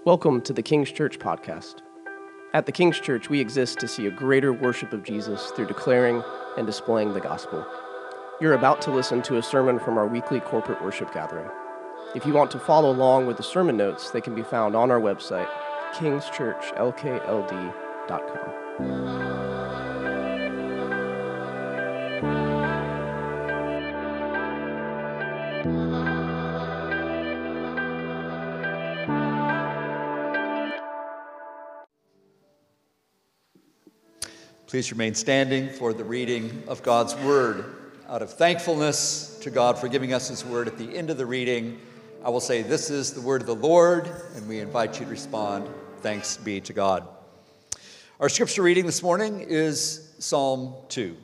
Welcome to the King's Church podcast. At the King's Church, we exist to see a greater worship of Jesus through declaring and displaying the gospel. You're about to listen to a sermon from our weekly corporate worship gathering. If you want to follow along with the sermon notes, they can be found on our website, kingschurchlkld.com. Please remain standing for the reading of God's Word. Out of thankfulness to God for giving us His Word at the end of the reading, I will say, "This is the Word of the Lord," and we invite you to respond, "Thanks be to God." Our scripture reading this morning is Psalm 2.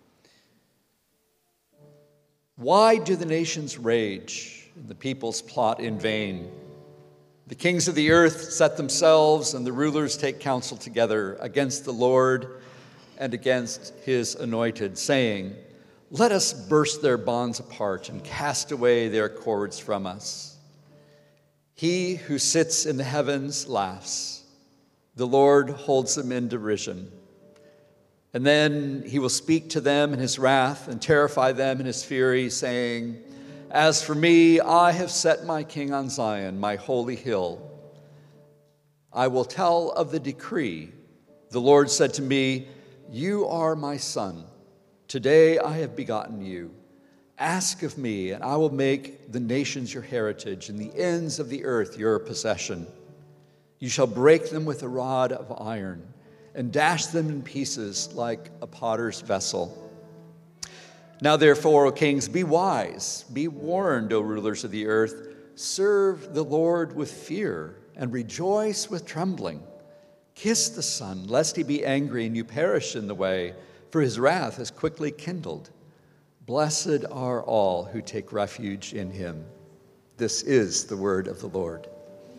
Why do the nations rage and the peoples plot in vain? The kings of the earth set themselves, and the rulers take counsel together against the Lord and against his anointed, saying, "Let us burst their bonds apart and cast away their cords from us." He who sits in the heavens laughs. The Lord holds them in derision. And then he will speak to them in his wrath and terrify them in his fury, saying, "As for me, I have set my king on Zion, my holy hill. I will tell of the decree. The Lord said to me, 'You are my son. Today I have begotten you. Ask of me, and I will make the nations your heritage and the ends of the earth your possession. You shall break them with a rod of iron and dash them in pieces like a potter's vessel.' Now therefore, O kings, be wise, be warned, O rulers of the earth. Serve the Lord with fear and rejoice with trembling. Kiss the Son, lest he be angry and you perish in the way, for his wrath is quickly kindled. Blessed are all who take refuge in him." This is the word of the Lord.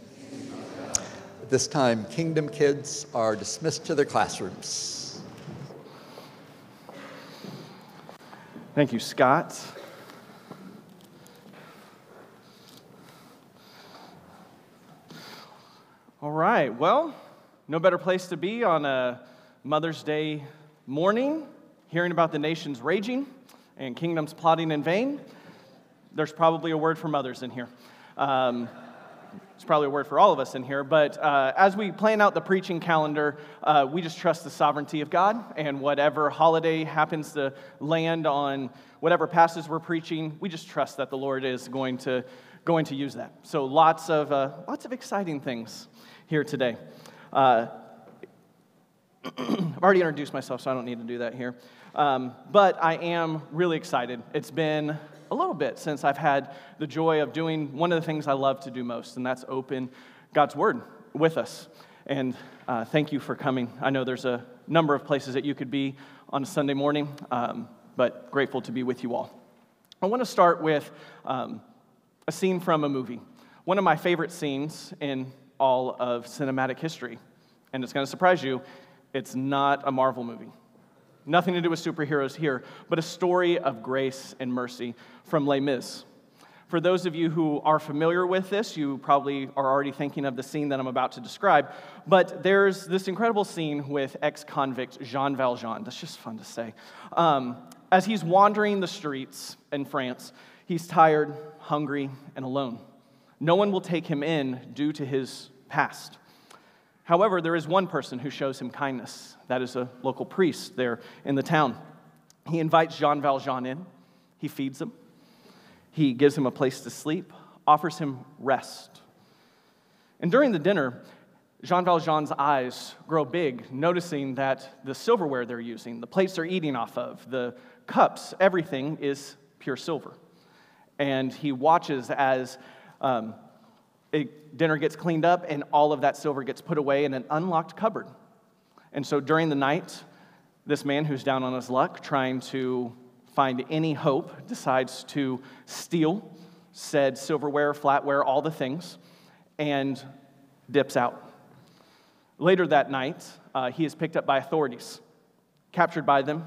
At this time, Kingdom kids are dismissed to their classrooms. Thank you, Scott. All right, well, no better place to be on a Mother's Day morning, hearing about the nations raging and kingdoms plotting in vain. There's probably a word for mothers in here. It's probably a word for all of us in here, but as we plan out the preaching calendar, we just trust the sovereignty of God, and whatever holiday happens to land on whatever passage we're preaching, we just trust that the Lord is going to use that. So lots of exciting things here today. I've already introduced myself, so I don't need to do that here. But I am really excited. It's been a little bit since I've had the joy of doing one of the things I love to do most, and that's open God's Word with us. And thank you for coming. I know there's a number of places that you could be on a Sunday morning, but grateful to be with you all. I want to start with a scene from a movie. One of my favorite scenes in all of cinematic history. And it's going to surprise you, it's not a Marvel movie. Nothing to do with superheroes here, but a story of grace and mercy from Les Mis. For those of you who are familiar with this, you probably are already thinking of the scene that I'm about to describe, but there's this incredible scene with ex-convict Jean Valjean. That's just fun to say. As he's wandering the streets in France, he's tired, hungry, and alone. No one will take him in due to his past. However, there is one person who shows him kindness. That is a local priest there in the town. He invites Jean Valjean in. He feeds him. He gives him a place to sleep, offers him rest. And during the dinner, Jean Valjean's eyes grow big, noticing that the silverware they're using, the plates they're eating off of, the cups, everything is pure silver. And he watches as dinner gets cleaned up and all of that silver gets put away in an unlocked cupboard. And so during the night, this man who's down on his luck, trying to find any hope, decides to steal said silverware, flatware, all the things, and dips out. Later that night, he is picked up by authorities, captured by them,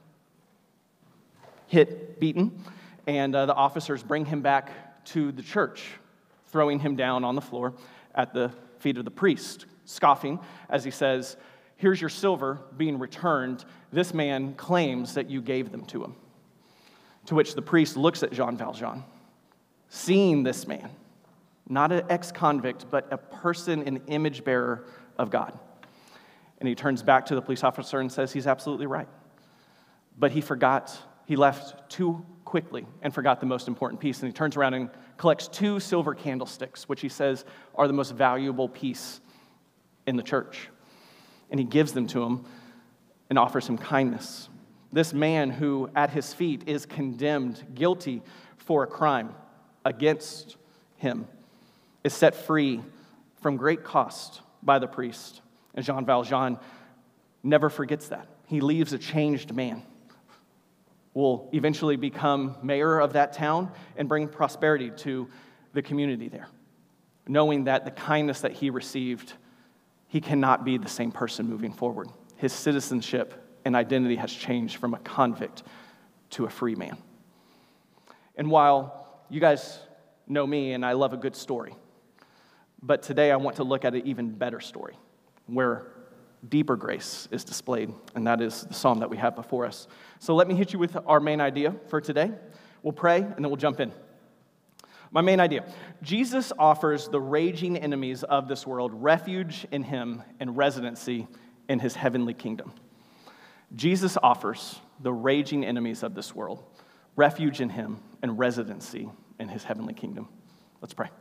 hit, beaten, and the officers bring him back to the church, throwing him down on the floor at the feet of the priest, scoffing as he says, "Here's your silver being returned. This man claims that you gave them to him." To which the priest looks at Jean Valjean, seeing this man, not an ex-convict, but a person, an image bearer of God. And he turns back to the police officer and says he's absolutely right. But he left too quickly and forgot the most important piece. And he turns around and collects 2 silver candlesticks, which he says are the most valuable piece in the church. And he gives them to him and offers him kindness. This man who at his feet is condemned, guilty for a crime against him, is set free from great cost by the priest. And Jean Valjean never forgets that. He leaves a changed man, will eventually become mayor of that town and bring prosperity to the community there, knowing that the kindness that he received, he cannot be the same person moving forward. His citizenship and identity has changed from a convict to a free man. And while you guys know me and I love a good story, but today I want to look at an even better story where deeper grace is displayed, and that is the psalm that we have before us. So let me hit you with our main idea for today. We'll pray, and then we'll jump in. My main idea: Jesus offers the raging enemies of this world refuge in him and residency in his heavenly kingdom. Jesus offers the raging enemies of this world refuge in him and residency in his heavenly kingdom. Let's pray.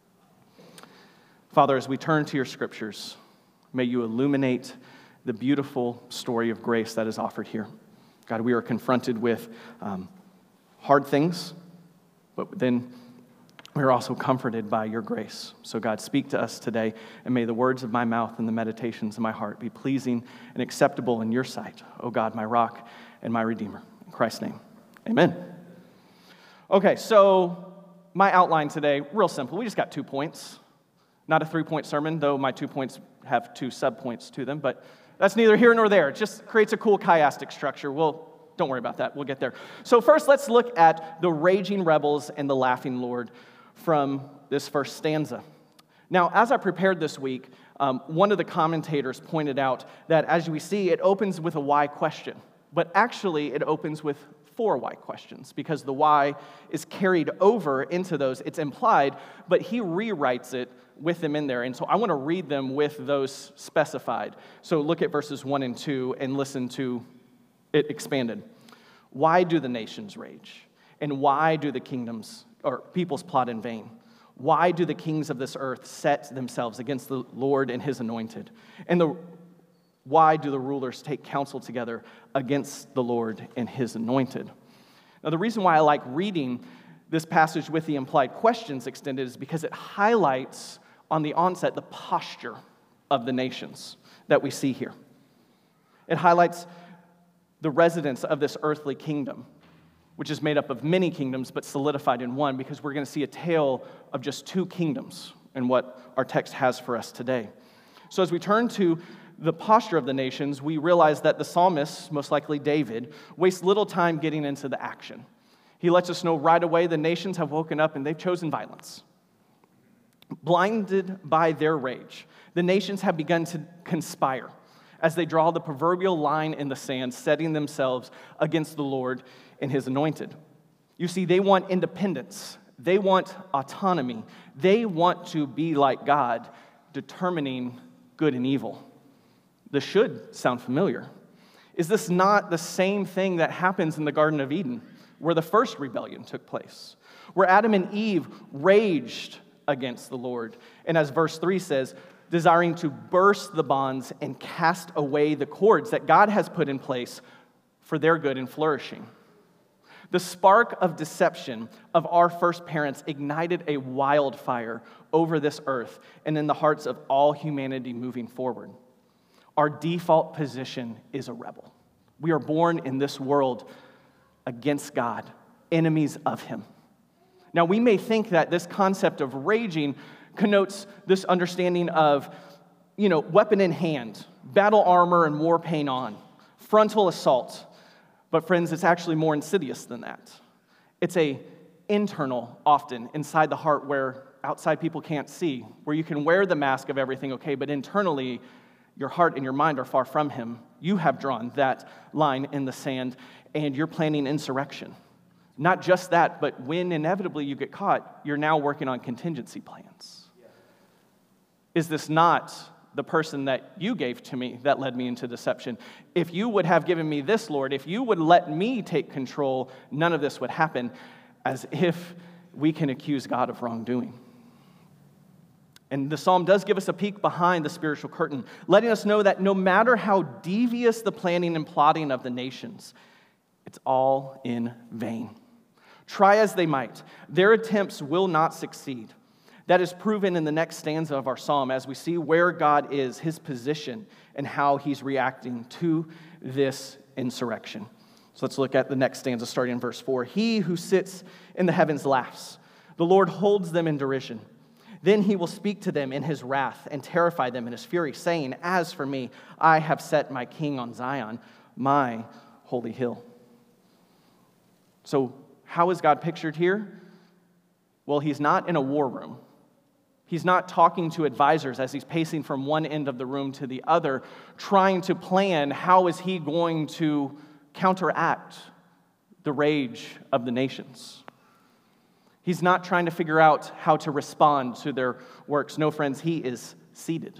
Father, as we turn to your scriptures, may you illuminate the beautiful story of grace that is offered here. God, we are confronted with hard things, but then we are also comforted by your grace. So God, speak to us today, and may the words of my mouth and the meditations of my heart be pleasing and acceptable in your sight, O God, my rock and my redeemer. In Christ's name, amen. Okay, so my outline today, real simple. We just got 2 points. Not a 3-point sermon, though my 2 points have 2 subpoints to them, but that's neither here nor there. It just creates a cool chiastic structure. Don't worry about that. We'll get there. So first, let's look at the raging rebels and the laughing Lord from this first stanza. Now, as I prepared this week, one of the commentators pointed out that, as we see, it opens with a why question, but actually it opens with 4 why questions, because the why is carried over into those. It's implied, but he rewrites it with them in there. And so I want to read them with those specified. So look at verses 1 and 2 and listen to it expanded. Why do the nations rage? And why do the kingdoms or peoples plot in vain? Why do the kings of this earth set themselves against the Lord and his anointed? And why do the rulers take counsel together against the Lord and his anointed? Now, the reason why I like reading this passage with the implied questions extended is because it highlights on the onset the posture of the nations that we see here. It highlights the residents of this earthly kingdom, which is made up of many kingdoms but solidified in one, because we're going to see a tale of just 2 kingdoms in what our text has for us today. So as we turn to the posture of the nations, we realize that the psalmist, most likely David, wastes little time getting into the action. He lets us know right away the nations have woken up and they've chosen violence. Blinded by their rage, the nations have begun to conspire as they draw the proverbial line in the sand, setting themselves against the Lord and his anointed. You see, they want independence. They want autonomy. They want to be like God, determining good and evil. This should sound familiar. Is this not the same thing that happens in the Garden of Eden, where the first rebellion took place, where Adam and Eve raged against the Lord, and as verse 3 says, desiring to burst the bonds and cast away the cords that God has put in place for their good and flourishing? The spark of deception of our first parents ignited a wildfire over this earth and in the hearts of all humanity moving forward. Our default position is a rebel. We are born in this world against God, enemies of him. Now, we may think that this concept of raging connotes this understanding of, weapon in hand, battle armor and war paint on, frontal assault. But friends, it's actually more insidious than that. It's a internal, often, inside the heart where outside people can't see, where you can wear the mask of everything okay, but internally, your heart and your mind are far from him. You have drawn that line in the sand, and you're planning insurrection. Not just that, but when inevitably you get caught, you're now working on contingency plans. Is this not the person that you gave to me that led me into deception? If you would have given me this, Lord, if you would let me take control, none of this would happen, as if we can accuse God of wrongdoing. And the psalm does give us a peek behind the spiritual curtain, letting us know that no matter how devious the planning and plotting of the nations, it's all in vain. Try as they might, their attempts will not succeed. That is proven in the next stanza of our psalm as we see where God is, his position, and how he's reacting to this insurrection. So let's look at the next stanza starting in verse 4. He who sits in the heavens laughs. The Lord holds them in derision. Then he will speak to them in his wrath and terrify them in his fury, saying, as for me, I have set my king on Zion, my holy hill. So how is God pictured here? Well, he's not in a war room. He's not talking to advisors as he's pacing from one end of the room to the other, trying to plan how is he going to counteract the rage of the nations. He's not trying to figure out how to respond to their works. No, friends, he is seated.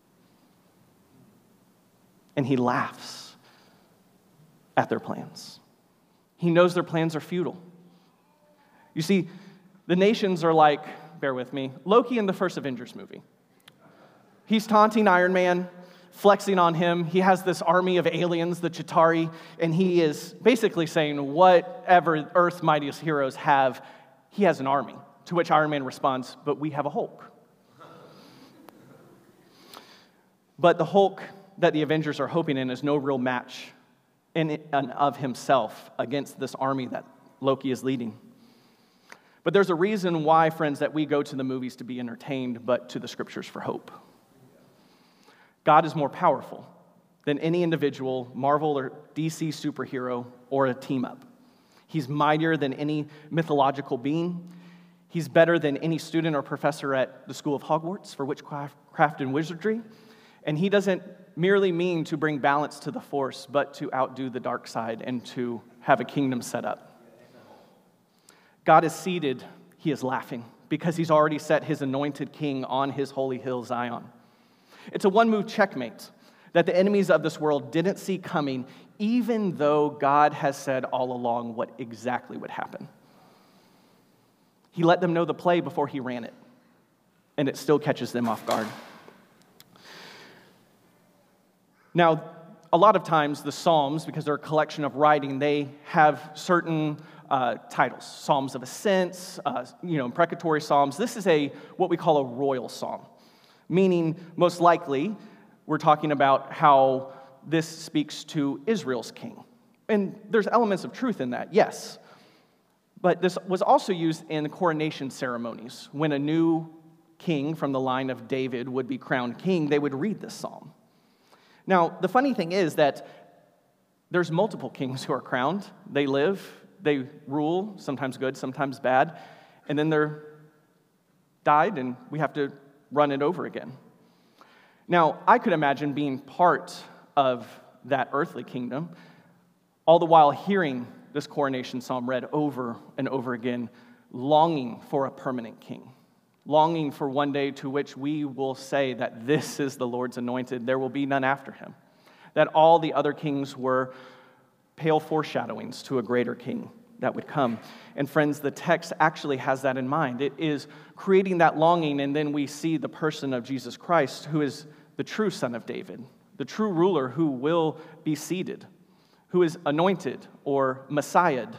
And he laughs at their plans. He knows their plans are futile. You see, the nations are like, bear with me, Loki in the first Avengers movie. He's taunting Iron Man, flexing on him. He has this army of aliens, the Chitauri, and he is basically saying whatever Earth's mightiest heroes have, he has an army. To which Iron Man responds, but we have a Hulk. But the Hulk that the Avengers are hoping in is no real match in and of himself against this army that Loki is leading. But there's a reason why, friends, that we go to the movies to be entertained, but to the scriptures for hope. God is more powerful than any individual, Marvel or DC superhero, or a team-up. He's mightier than any mythological being. He's better than any student or professor at the School of Hogwarts for witchcraft and wizardry. And he doesn't merely mean to bring balance to the force, but to outdo the dark side and to have a kingdom set up. God is seated, he is laughing, because he's already set his anointed king on his holy hill, Zion. It's a one-move checkmate that the enemies of this world didn't see coming, even though God has said all along what exactly would happen. He let them know the play before he ran it, and it still catches them off guard. Now, a lot of times the Psalms, because they're a collection of writing, they have certain titles. Psalms of Ascents, imprecatory psalms. This is what we call a royal psalm, meaning most likely we're talking about how this speaks to Israel's king. And there's elements of truth in that, yes. But this was also used in the coronation ceremonies. When a new king from the line of David would be crowned king, they would read this psalm. Now, the funny thing is that there's multiple kings who are crowned. They live, they rule, sometimes good, sometimes bad, and then they're died, and we have to run it over again. Now, I could imagine being part of that earthly kingdom, all the while hearing this coronation psalm read over and over again, longing for a permanent king, longing for one day to which we will say that this is the Lord's anointed, there will be none after him, that all the other kings were pale foreshadowings to a greater king that would come. And friends, the text actually has that in mind. It is creating that longing, and then we see the person of Jesus Christ, who is the true Son of David, the true ruler who will be seated, who is anointed or messiahed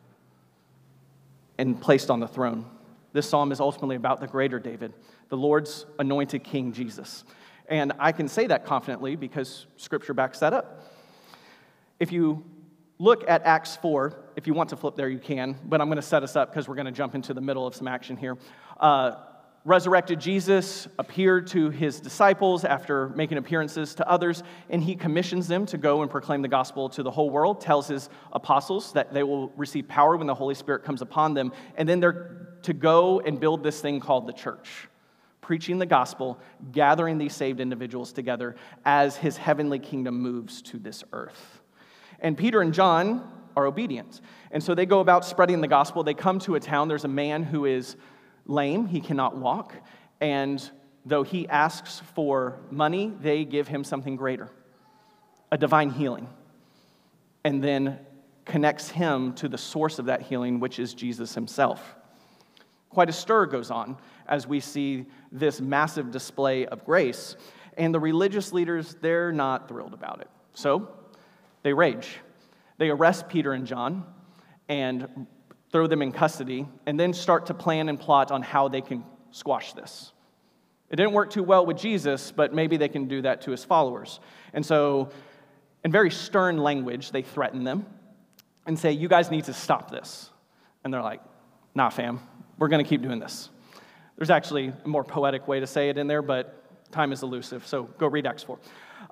and placed on the throne. This psalm is ultimately about the greater David, the Lord's anointed King Jesus. And I can say that confidently because Scripture backs that up. If you look at Acts 4, if you want to flip there, you can, but I'm going to set us up because we're going to jump into the middle of some action here. Resurrected Jesus appeared to his disciples after making appearances to others, and he commissions them to go and proclaim the gospel to the whole world, tells his apostles that they will receive power when the Holy Spirit comes upon them, and then they're to go and build this thing called the church, preaching the gospel, gathering these saved individuals together as his heavenly kingdom moves to this earth. And Peter and John are obedient. And so they go about spreading the gospel. They come to a town. There's a man who is lame. He cannot walk. And though he asks for money, they give him something greater, a divine healing. And then connects him to the source of that healing, which is Jesus himself. Quite a stir goes on as we see this massive display of grace. And the religious leaders, they're not thrilled about it. So they rage. They arrest Peter and John and throw them in custody, and then start to plan and plot on how they can squash this. It didn't work too well with Jesus, but maybe they can do that to his followers. And so, in very stern language, they threaten them and say, you guys need to stop this. And they're like, nah, fam, we're going to keep doing this. There's actually a more poetic way to say it in there, but time is elusive, so go read Acts 4.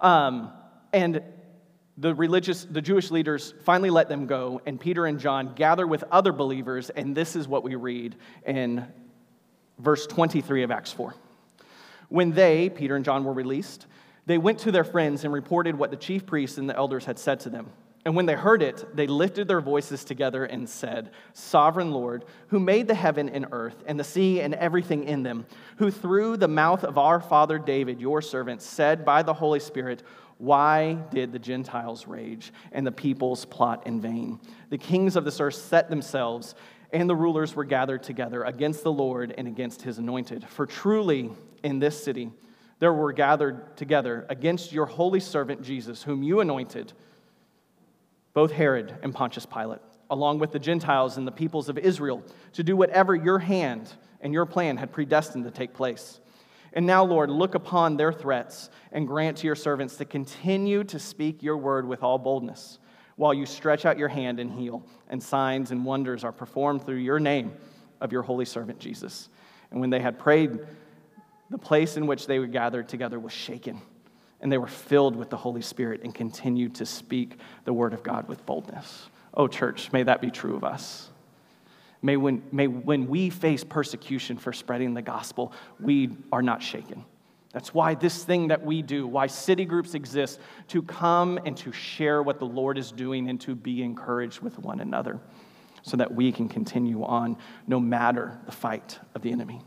And the Jewish leaders finally let them go, and Peter and John gather with other believers, and this is what we read in verse 23 of Acts 4. When they, Peter and John, were released, they went to their friends and reported what the chief priests and the elders had said to them. And when they heard it, they lifted their voices together and said, Sovereign Lord, who made the heaven and earth and the sea and everything in them, who through the mouth of our father David, your servant, said by the Holy Spirit, why did the Gentiles rage and the peoples plot in vain? The kings of this earth set themselves, and the rulers were gathered together against the Lord and against his anointed. For truly in this city there were gathered together against your holy servant Jesus, whom you anointed, both Herod and Pontius Pilate, along with the Gentiles and the peoples of Israel, to do whatever your hand and your plan had predestined to take place. And now, Lord, look upon their threats and grant to your servants to continue to speak your word with all boldness, while you stretch out your hand and heal, and signs and wonders are performed through your name of your holy servant Jesus. And when they had prayed, the place in which they were gathered together was shaken, and they were filled with the Holy Spirit and continued to speak the word of God with boldness. Oh, church, may that be true of us. May when we face persecution for spreading the gospel, we are not shaken. That's why this thing that we do, why city groups exist, to come and to share what the Lord is doing and to be encouraged with one another so that we can continue on no matter the fight of the enemy.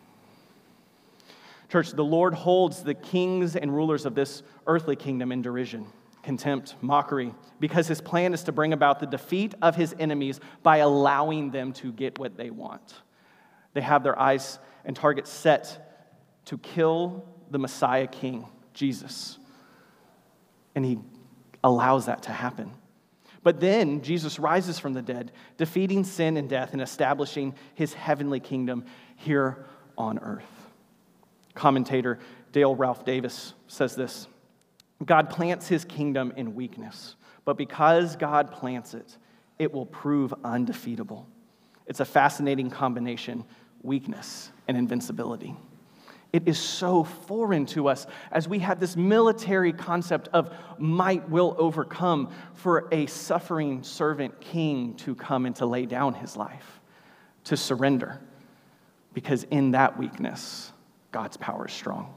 Church, the Lord holds the kings and rulers of this earthly kingdom in derision, contempt, mockery, because his plan is to bring about the defeat of his enemies by allowing them to get what they want. They have their eyes and targets set to kill the Messiah King, Jesus. And he allows that to happen. But then Jesus rises from the dead, defeating sin and death and establishing his heavenly kingdom here on earth. Commentator Dale Ralph Davis says this: God plants his kingdom in weakness, but because God plants it, it will prove undefeatable. It's a fascinating combination, weakness and invincibility. It is so foreign to us as we have this military concept of might will overcome for a suffering servant king to come and to lay down his life, to surrender, because in that weakness, God's power is strong.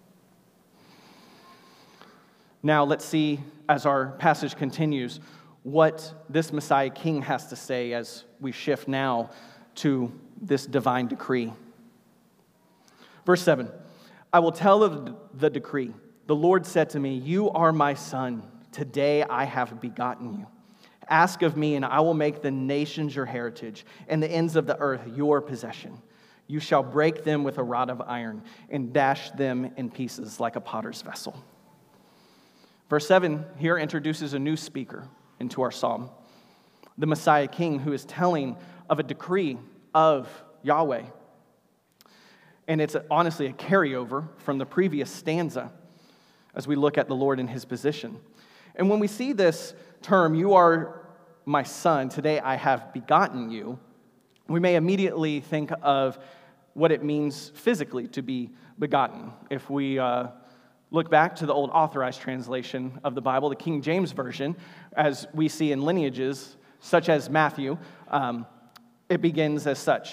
Now, let's see, as our passage continues, what this Messiah King has to say as we shift now to this divine decree. Verse 7, I will tell of the decree. The Lord said to me, you are my son. Today I have begotten you. Ask of me, and I will make the nations your heritage, and the ends of the earth your possession. You shall break them with a rod of iron and dash them in pieces like a potter's vessel. Verse 7 here introduces a new speaker into our psalm, the Messiah King, who is telling of a decree of Yahweh. And it's honestly a carryover from the previous stanza as we look at the Lord in his position. And when we see this term, you are my son, today I have begotten you, we may immediately think of what it means physically to be begotten. If we look back to the old authorized translation of the Bible, the King James Version, as we see in lineages such as Matthew, it begins as such.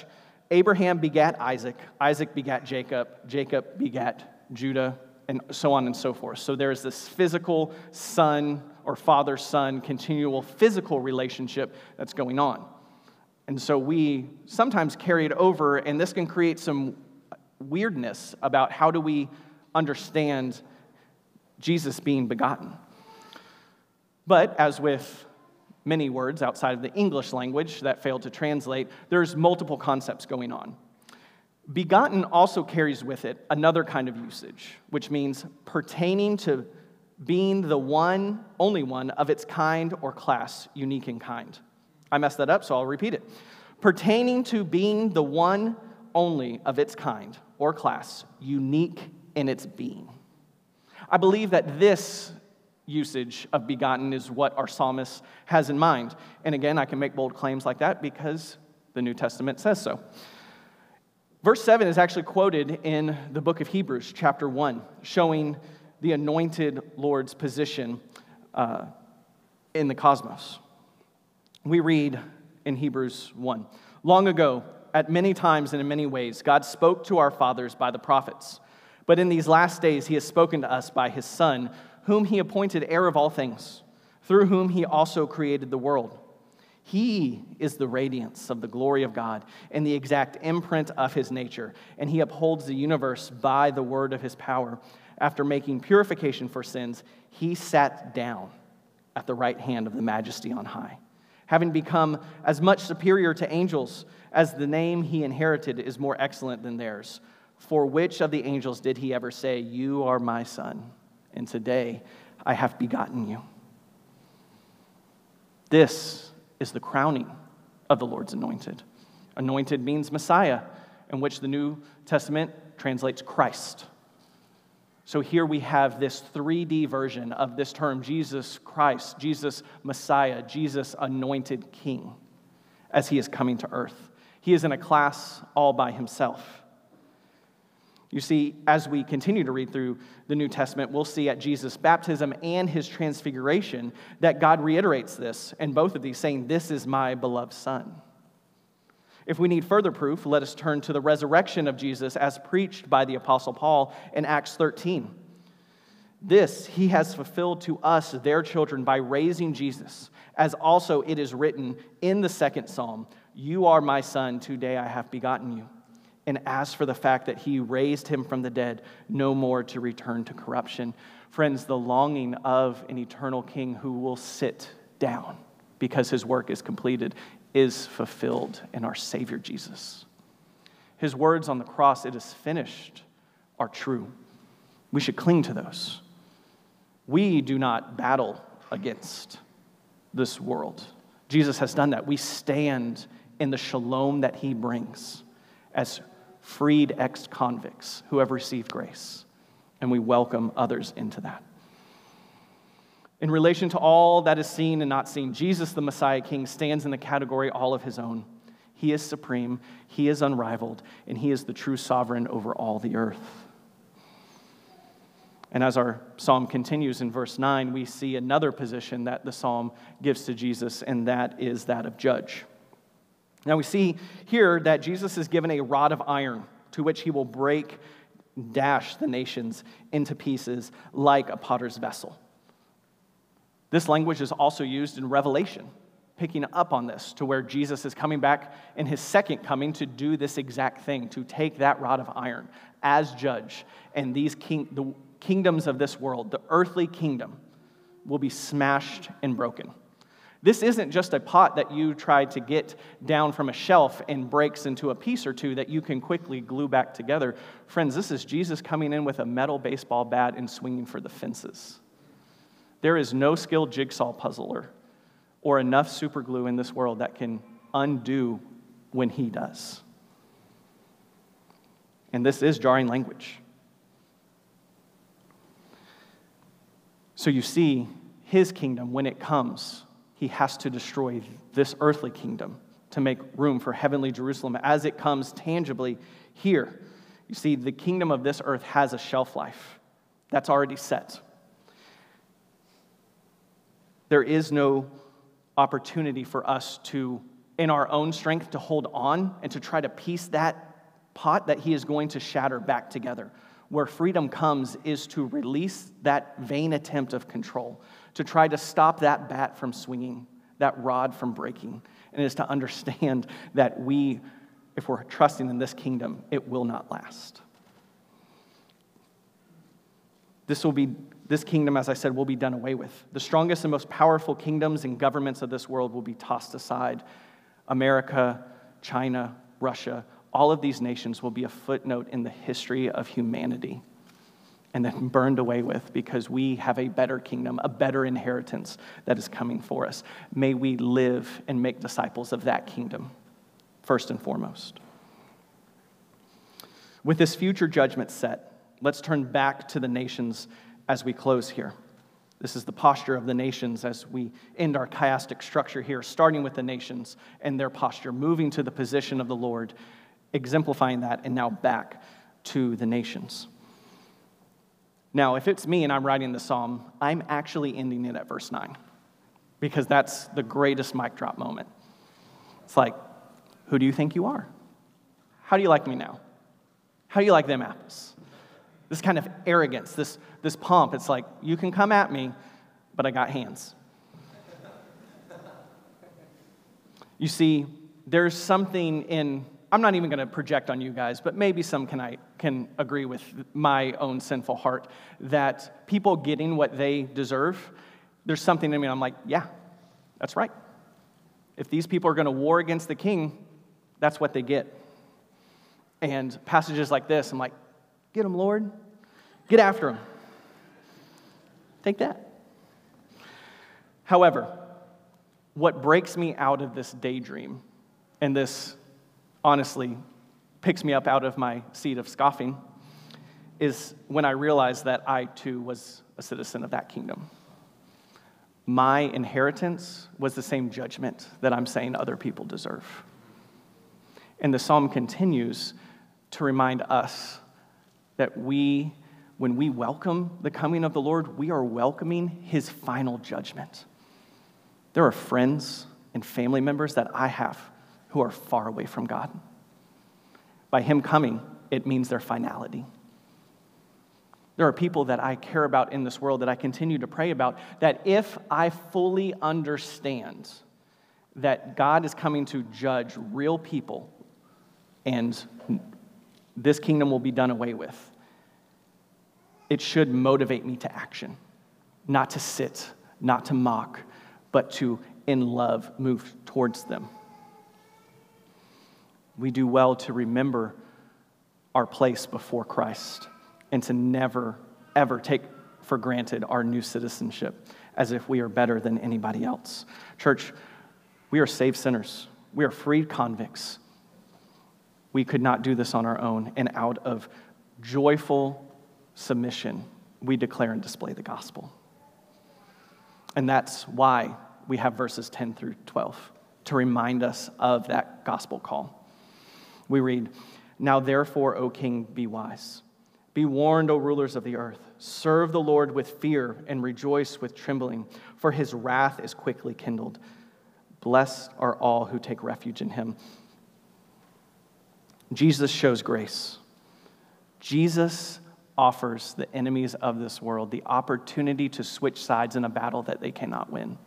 Abraham begat Isaac, Isaac begat Jacob, Jacob begat Judah, and so on and so forth. So there's this physical son or father-son continual physical relationship that's going on. And so we sometimes carry it over, and this can create some weirdness about how do we understand Jesus being begotten. But as with many words outside of the English language that failed to translate, there's multiple concepts going on. Begotten also carries with it another kind of usage, which means pertaining to being the one, only one of its kind or class, unique in kind. I messed that up, so I'll repeat it. Pertaining to being the one only of its kind or class, unique in its being. I believe that this usage of begotten is what our psalmist has in mind. And again, I can make bold claims like that because the New Testament says so. Verse 7 is actually quoted in the book of Hebrews, chapter 1, showing the anointed Lord's position in the cosmos. We read in Hebrews 1, "Long ago, at many times and in many ways, God spoke to our fathers by the prophets. But in these last days, he has spoken to us by his Son, whom he appointed heir of all things, through whom he also created the world. He is the radiance of the glory of God and the exact imprint of his nature, and he upholds the universe by the word of his power. After making purification for sins, he sat down at the right hand of the Majesty on high, having become as much superior to angels as the name he inherited is more excellent than theirs. For which of the angels did he ever say, 'You are my son, and today I have begotten you'?" This is the crowning of the Lord's anointed. Anointed means Messiah, in which the New Testament translates Christ. So here we have this 3D version of this term, Jesus Christ, Jesus Messiah, Jesus anointed King, as he is coming to earth. He is in a class all by himself. You see, as we continue to read through the New Testament, we'll see at Jesus' baptism and his transfiguration that God reiterates this in both of these, saying, "This is my beloved Son." If we need further proof, let us turn to the resurrection of Jesus as preached by the Apostle Paul in Acts 13. "This he has fulfilled to us, their children, by raising Jesus, as also it is written in the second psalm, 'You are my son, today I have begotten you.' And as for the fact that he raised him from the dead, no more to return to corruption." Friends, the longing of an eternal King who will sit down because his work is completed is fulfilled in our Savior Jesus. His words on the cross, "It is finished," are true. We should cling to those. We do not battle against this world. Jesus has done that. We stand in the shalom that he brings as freed ex-convicts who have received grace, and we welcome others into that. In relation to all that is seen and not seen, Jesus, the Messiah King, stands in the category all of his own. He is supreme, he is unrivaled, and he is the true sovereign over all the earth. And as our psalm continues in verse 9, we see another position that the psalm gives to Jesus, and that is that of judge. Now we see here that Jesus is given a rod of iron to which he will break, dash the nations into pieces like a potter's vessel. This language is also used in Revelation, picking up on this to where Jesus is coming back in his second coming to do this exact thing, to take that rod of iron as judge, and the kingdoms of this world, the earthly kingdom, will be smashed and broken. This isn't just a pot that you try to get down from a shelf and breaks into a piece or two that you can quickly glue back together. Friends, this is Jesus coming in with a metal baseball bat and swinging for the fences. There is no skilled jigsaw puzzler or enough super glue in this world that can undo when he does. And this is jarring language. So you see, his kingdom, when it comes, he has to destroy this earthly kingdom to make room for heavenly Jerusalem as it comes tangibly here. You see, the kingdom of this earth has a shelf life that's already set. There is no opportunity for us to in our own strength to hold on and to try to piece that pot that he is going to shatter back together. Where freedom comes is to release that vain attempt of control, to try to stop that bat from swinging, that rod from breaking, and it is to understand that if we're trusting in this kingdom, it will not last. This kingdom, as I said, will be done away with. The strongest and most powerful kingdoms and governments of this world will be tossed aside. America, China, Russia, all of these nations will be a footnote in the history of humanity and then burned away with because we have a better kingdom, a better inheritance that is coming for us. May we live and make disciples of that kingdom, first and foremost. With this future judgment set, let's turn back to the nations as we close here. This is the posture of the nations as we end our chiastic structure here, starting with the nations and their posture, moving to the position of the Lord, exemplifying that, and now back to the nations. Now, if it's me and I'm writing the psalm, I'm actually ending it at verse 9 because that's the greatest mic drop moment. It's like, who do you think you are? How do you like me now? How do you like them apples? This kind of arrogance, this pomp, it's like, you can come at me, but I got hands. You see, there's something in, I'm not even going to project on you guys, but maybe some can agree with my own sinful heart, that people getting what they deserve, there's something in me, I'm like, yeah, that's right. If these people are going to war against the king, that's what they get. And passages like this, I'm like, get them, Lord. Get after them. Take that. However, what breaks me out of this daydream, and this honestly picks me up out of my seat of scoffing, is when I realized that I too was a citizen of that kingdom. My inheritance was the same judgment that I'm saying other people deserve. And the psalm continues to remind us that when we welcome the coming of the Lord, we are welcoming his final judgment. There are friends and family members that I have who are far away from God. By him coming, it means their finality. There are people that I care about in this world that I continue to pray about, that if I fully understand that God is coming to judge real people and this kingdom will be done away with, it should motivate me to action, not to sit, not to mock, but to, in love, move towards them. We do well to remember our place before Christ and to never, ever take for granted our new citizenship as if we are better than anybody else. Church, we are saved sinners. We are freed convicts. We could not do this on our own, and out of joyful submission, we declare and display the gospel. And that's why we have verses 10 through 12, to remind us of that gospel call. We read, "Now therefore, O king, be wise. Be warned, O rulers of the earth. Serve the Lord with fear and rejoice with trembling, for his wrath is quickly kindled. Blessed are all who take refuge in him." Jesus shows grace. Jesus offers the enemies of this world the opportunity to switch sides in a battle that they cannot win.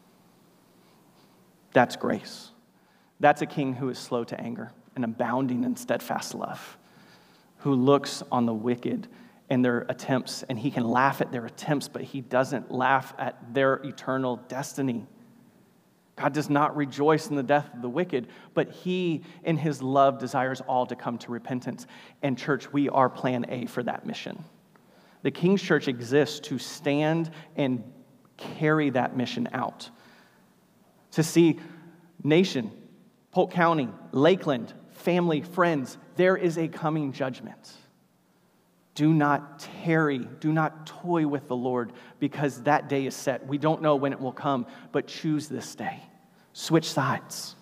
That's grace. That's a king who is slow to anger and abounding in steadfast love, who looks on the wicked and their attempts, and he can laugh at their attempts, but he doesn't laugh at their eternal destiny. God does not rejoice in the death of the wicked, but he, in his love, desires all to come to repentance. And church, we are plan A for that mission. The King's Church exists to stand and carry that mission out. To see nation, Polk County, Lakeland, family, friends, there is a coming judgment. Do not tarry, do not toy with the Lord, because that day is set. We don't know when it will come, but choose this day. Switch sides.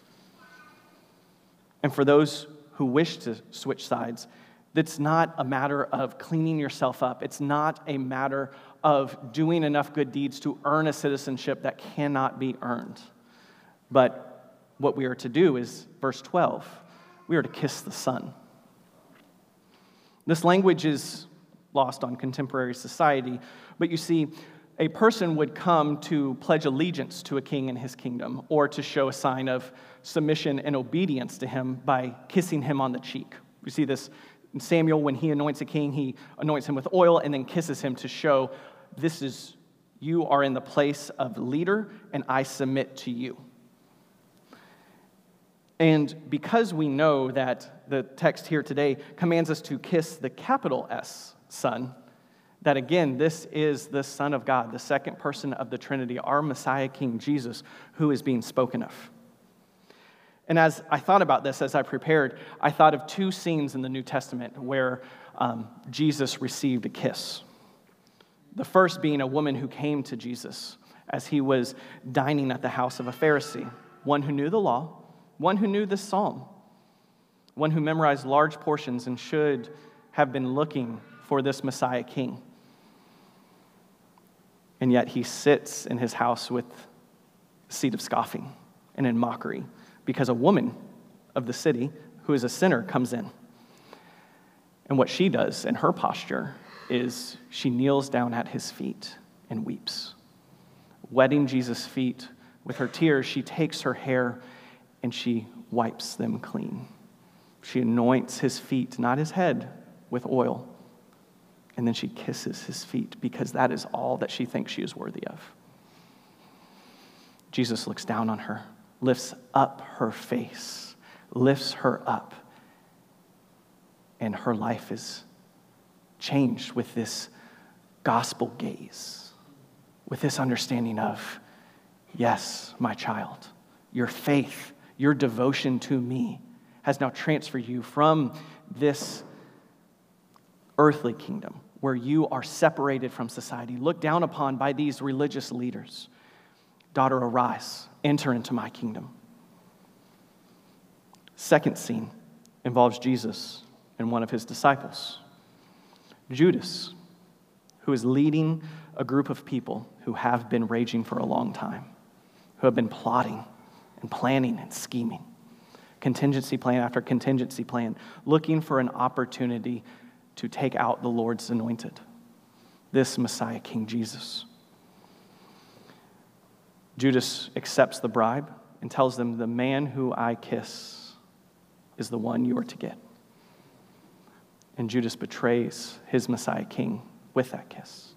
And for those who wish to switch sides, it's not a matter of cleaning yourself up. It's not a matter of doing enough good deeds to earn a citizenship that cannot be earned. But what we are to do is, verse 12, we are to kiss the Son. This language is lost on contemporary society, but you see, a person would come to pledge allegiance to a king in his kingdom or to show a sign of submission and obedience to him by kissing him on the cheek. We see this in Samuel when he anoints a king, he anoints him with oil and then kisses him to show you are in the place of leader and I submit to you. And because we know that the text here today commands us to kiss the capital S, Son, that again, this is the Son of God, the second person of the Trinity, our Messiah King Jesus, who is being spoken of. And as I thought about this, as I prepared, I thought of two scenes in the New Testament where Jesus received a kiss. The first being a woman who came to Jesus as he was dining at the house of a Pharisee, one who knew the law, one who knew this psalm, one who memorized large portions and should have been looking for this Messiah King. And yet he sits in his house with a seat of scoffing and in mockery because a woman of the city who is a sinner comes in. And what she does in her posture is she kneels down at his feet and weeps. Wetting Jesus' feet with her tears, she takes her hair and she wipes them clean. She anoints his feet, not his head, with oil. And then she kisses his feet because that is all that she thinks she is worthy of. Jesus looks down on her, lifts up her face, lifts her up, and her life is changed with this gospel gaze, with this understanding of, yes, my child, your faith, your devotion to me has now transferred you from this earthly kingdom where you are separated from society, looked down upon by these religious leaders. Daughter, arise, enter into my kingdom. Second scene involves Jesus and one of his disciples, Judas, who is leading a group of people who have been raging for a long time, who have been plotting and planning and scheming, contingency plan after contingency plan, looking for an opportunity to take out the Lord's anointed, this Messiah, King Jesus. Judas accepts the bribe and tells them, the man who I kiss is the one you are to get. And Judas betrays his Messiah King with that kiss.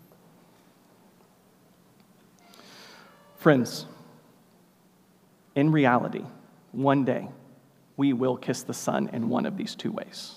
Friends, in reality, one day, we will kiss the Son in one of these two ways.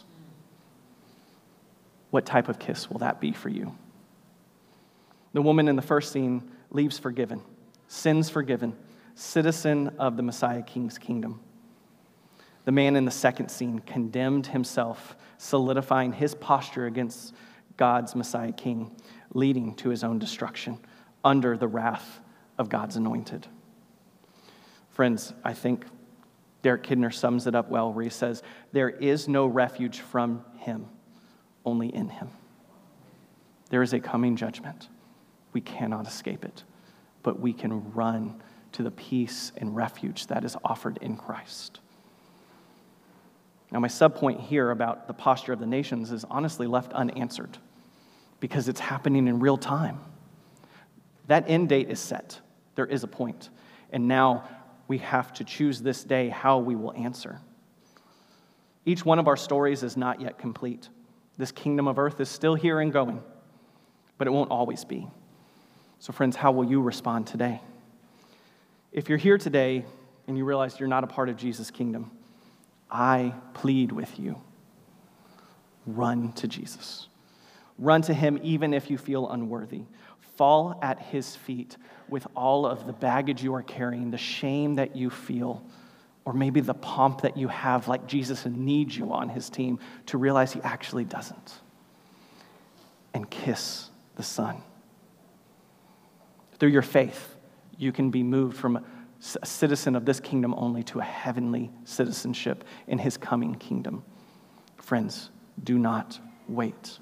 What type of kiss will that be for you? The woman in the first scene leaves forgiven, sins forgiven, citizen of the Messiah King's kingdom. The man in the second scene condemned himself, solidifying his posture against God's Messiah King, leading to his own destruction under the wrath of God's anointed. Friends, I think Derek Kidner sums it up well where he says, there is no refuge from him, only in him. There is a coming judgment. We cannot escape it, but we can run to the peace and refuge that is offered in Christ. Now, my subpoint here about the posture of the nations is honestly left unanswered because it's happening in real time. That end date is set. There is a point. And now we have to choose this day how we will answer. Each one of our stories is not yet complete. This kingdom of earth is still here and going, but it won't always be. So friends, how will you respond today? If you're here today and you realize you're not a part of Jesus' kingdom, I plead with you, run to Jesus. Run to him even if you feel unworthy. Fall at his feet with all of the baggage you are carrying, the shame that you feel, or maybe the pomp that you have, like Jesus needs you on his team to realize he actually doesn't. And kiss the Son. Through your faith, you can be moved from a citizen of this kingdom only to a heavenly citizenship in his coming kingdom. Friends, do not wait.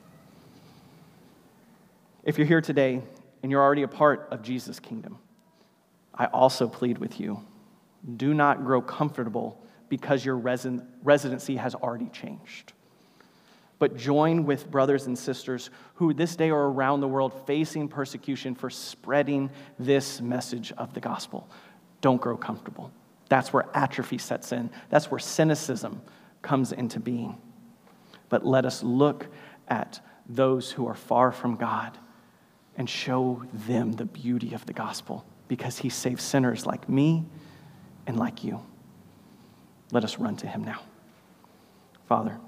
If you're here today and you're already a part of Jesus' kingdom, I also plead with you, Do not grow comfortable because your residency has already changed. But join with brothers and sisters who this day are around the world facing persecution for spreading this message of the gospel. Don't grow comfortable. That's where atrophy sets in. That's where cynicism comes into being. But let us look at those who are far from God and show them the beauty of the gospel, because he saves sinners like me and like you. Let us run to him now. Father,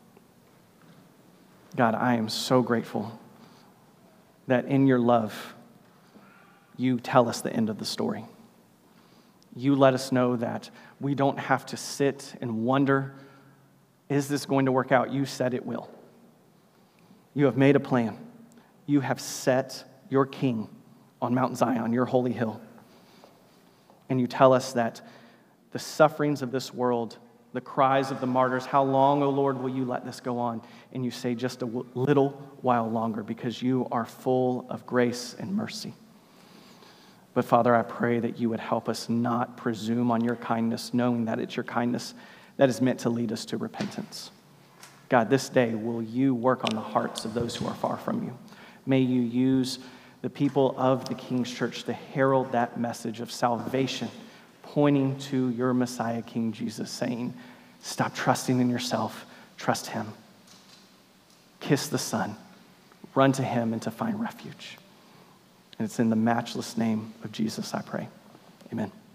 God, I am so grateful that in your love, you tell us the end of the story. You let us know that we don't have to sit and wonder, is this going to work out? You said it will. You have made a plan. You have set your king on Mount Zion, your holy hill. And you tell us that the sufferings of this world, the cries of the martyrs, how long, O Lord, will you let this go on? And you say just a little while longer, because you are full of grace and mercy. But Father, I pray that you would help us not presume on your kindness, knowing that it's your kindness that is meant to lead us to repentance. God, this day, will you work on the hearts of those who are far from you? May you use the people of the King's Church to herald that message of salvation, pointing to your Messiah, King Jesus, saying, stop trusting in yourself, trust him. Kiss the Son, run to him and to find refuge. And it's in the matchless name of Jesus I pray. Amen.